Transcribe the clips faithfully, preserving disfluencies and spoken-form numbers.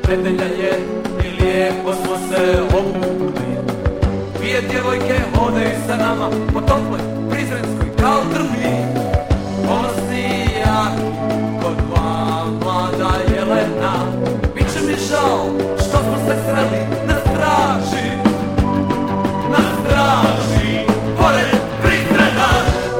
nedelja je i lijepo smo se obukli. Dvije djevojke hodaju sa nama po toploj Prizrenskoj kao drvlji. Ponosni i jaki kod dva mlada jelena. Biće mi žao što smo se sreli na straži, na straži pored Prizrena.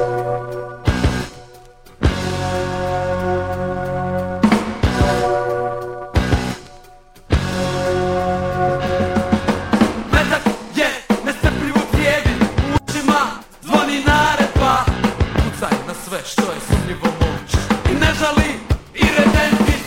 Metak je nestrpljiv u cijevi, u ušima zvoni naredba. Pucaj na sve što je sumnjivo moć i ne žali i redenti.